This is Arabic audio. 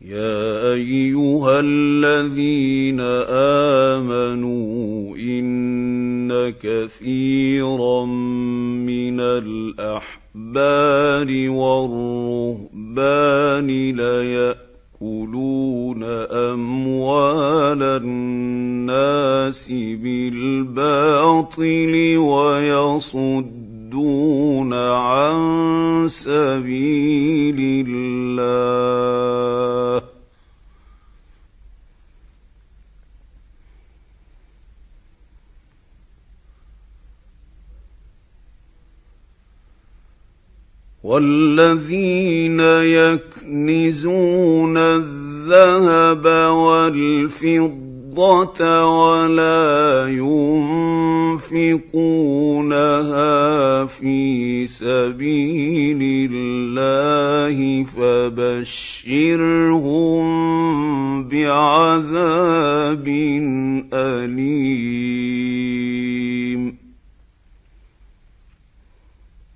يَا أَيُّهَا الَّذِينَ آمَنُوا إِنَّ كَثِيرًا مِّنَ الْأَحْبَارِ وَالرُّهْبَانِ لَيَأْكُلُونَ أَمْوَالَ النَّاسِ بِالْبَاطِلِ وَيَصُدُّونَ عَن سَبِيلِ اللَّهِ وَالَّذِينَ يَكْنِزُونَ الذَّهَبَ وَالْفِضَّةَ وَلَا يُنفِقُونَهَا فِي سَبِيلِ اللَّهِ فَبَشِّرْهُم بِعَذَابٍ أَلِيمٍ